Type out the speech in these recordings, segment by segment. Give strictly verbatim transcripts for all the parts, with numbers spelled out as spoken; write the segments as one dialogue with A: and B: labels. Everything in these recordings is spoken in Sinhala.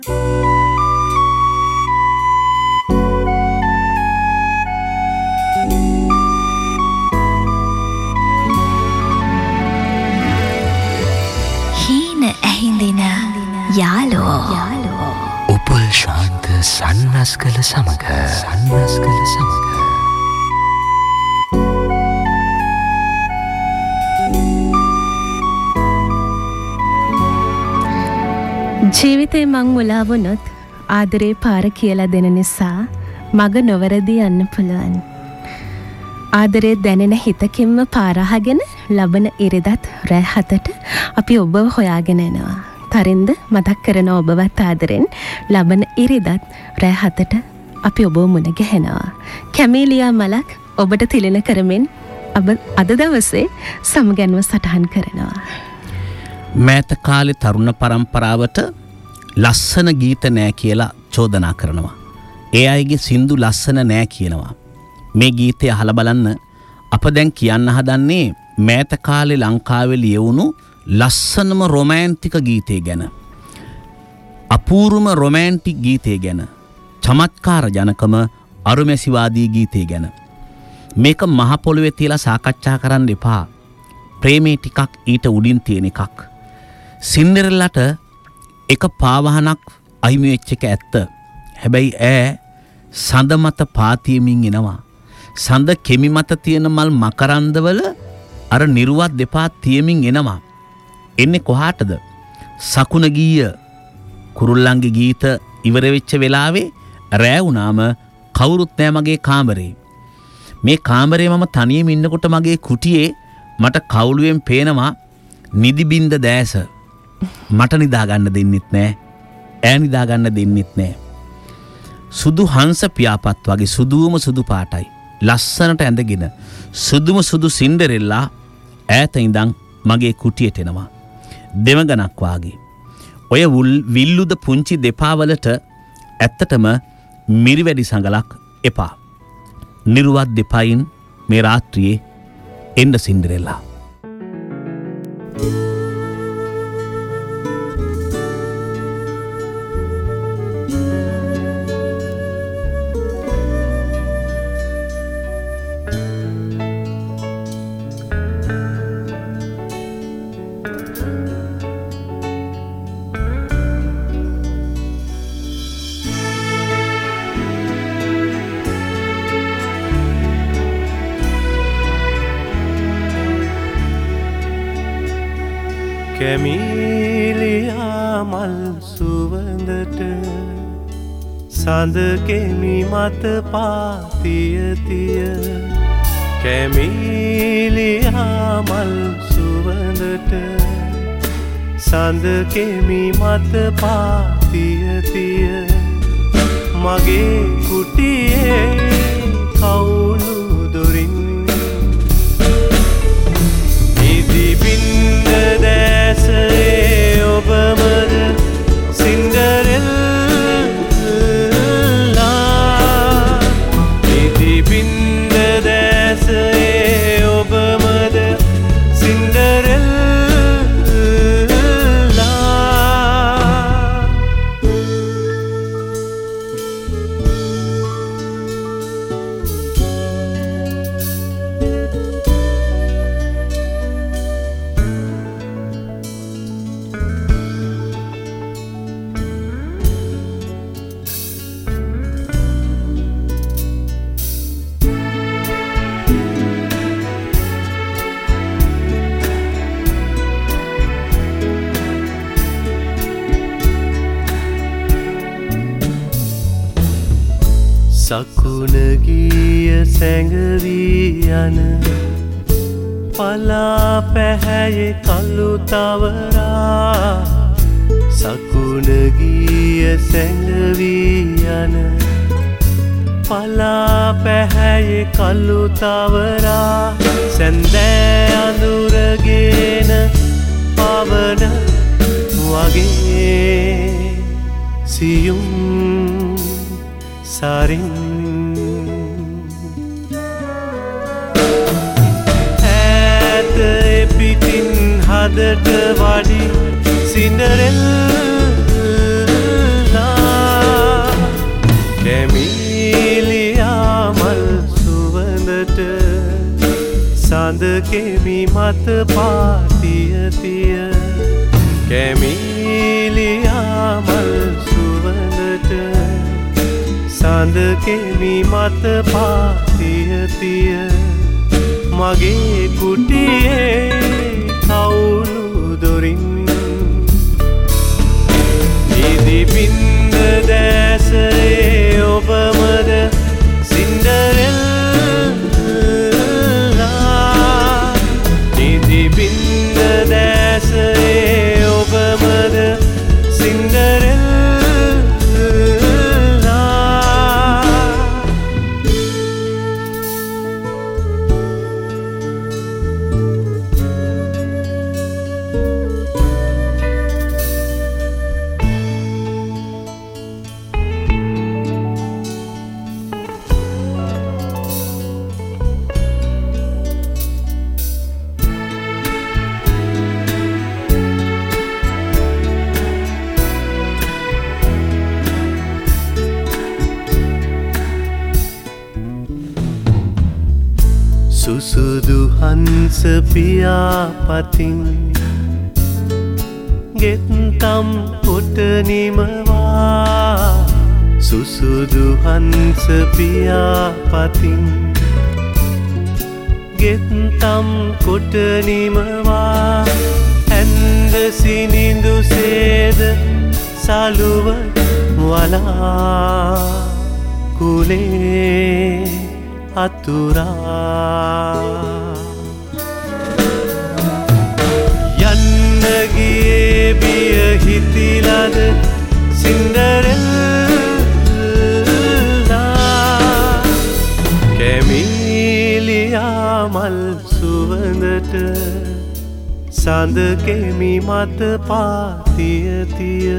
A: යාලෝ උපල් ශාන්ත සන්නස්කල සමග සන්නස්කල සමග
B: ජීවිතේ මං මුලා වුණොත් ආදරේ පාර කියලා දෙන නිසා මග නොවැරදි යන්න පුළුවන්. ආදරේ දැනෙන හිතකින්ම පාර අහගෙන ලබන ඉරිදත් රැ හතට අපි ඔබව හොයාගෙන එනවා. තරින්ද මතක් කරන ඔබවත් ආදරෙන් ලබන ඉරිදත් රැ හතට අපි ඔබව මුණ ගැහෙනවා. කැමීලියා මලක් ඔබට තිලන කරමින් අද දවසේ සමගැන්ව සටහන් කරනවා.
C: මෑත කාලේ තරුණ පරම්පරාවට ලස්සන ගීත නෑ කියලා චෝදනා කරනවා. ඒ අයගේ සින්දු ලස්සන නෑ කියනවා. මේ ගීතය අහලා බලන්න. අප දැන් කියන්න හදන්නේ මෑත කාලේ ලංකාවේ ලියවුණු ලස්සනම රොමෑන්ටික ගීතය ගැන. අපූර්වම රොමෑන්ටික් ගීතය ගැන. චමත්කාර ජනකම අරුමැසිවාදී ගීතය ගැන. මේක මහ පොළොවේ තියලා සාකච්ඡා කරන්න එපා. ප්‍රේමේ ටිකක් ඊට උඩින් තියෙන එකක්. සින්ඩරෙල්ලාට එක පාවහනක් අහිමි වෙච්ච එක ඇත්ත. හැබැයි ඈ සඳ මත පාතියමින් එනවා. සඳ කෙමි මත තියෙන මල් මකරන්දවල අර නිර්වත් දෙපා තියමින් එනවා. එන්නේ කොහාටද? සකුණ ගීය කුරුල්ලන්ගේ ගීත ඉවර වෙච්ච වෙලාවේ රෑ වුණාම කවුරුත් නෑ මගේ කාමරේ. මේ කාමරේ මම තනියම ඉන්නකොට මගේ කුටියේ මට කවුළුවෙන් පේනවා නිදි බින්ද දැස. මට නිදා ගන්න දෙන්නෙත් නෑ. ඈ නිදා ගන්න දෙන්නෙත් නෑ. සුදු හංස පියාපත් වගේ සුදුම සුදු පාටයි. ලස්සනට ඇඳගෙන සුදුම සුදු සින්ඩරෙල්ලා ඈත ඉඳන් මගේ කුටියට එනවා. දෙවඟනක් වාගේ. ඔය විල්ලුද පුංචි දෙපා වලට ඇත්තටම මිරිවැඩි සඟලක් එපා. නිර්වත් දෙපයින් මේ රාත්‍රියේ එන්න සින්ඩරෙල්ලා.
D: කැමීලියා මල් සුවඳට සඳ කෙමි මත පාතිය තිය. කැමීලියා මල් සුවඳට සඳ කෙමි මත පාතිය තිය. මගේ කුටියේ කවුළු දොරින් ඉදි බින්ද දැසේ ඔබමද සින්ඩරෙල්ලා. ඉදි බින්ද දැසේ ඔබමද සින්ඩරෙල්ලා. සකුණ ගිය සැඟවී යන පලා පැහැයේ කළු තවරා. සකුණ ගිය සැඟවී යන පලා පැහැයේ කළු තවරා. සැන්දෑ අඳුරගෙන පවන වගේ සියුම් සරින් ඈත එපිටින් හදට වඩි සින්ඩරෙල්ලා. කෙමි මත පාතිය තිය කැමීලියා මල් සුවඳට සඳ කෙමි මත පාතිය තිය මගේ කුටියේ කවුළු දොරින් ඉදි බින්ද දැසේ ඔබමද සින්ඩරෙල්ලා ඉදි බින්ද දැසේ ඔබමද සින්ඩරෙල්ලා සුසුදු හංස පියාපතින් ගෙත්තම් පොට නිමවා සුසුදු හංස පියාපතින් ගෙත්තම් කොට නිමවා ඇන්ද සිනිඳු සේද සලුව වලා කුලේ අතුරා යන්න ගියේ බිය හිතිලද සින්ඩරෙල්ලා කැමීලියා මල් සුවඳට සඳ කෙමි මත පාතිය තිය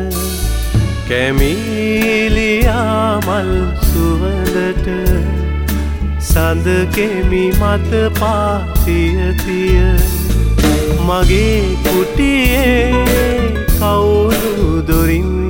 D: කැමීලියා මල් සුවඳට සඳ කෙමි මත පාතිය තිය මගේ කුටියේ කවුළු දොරින්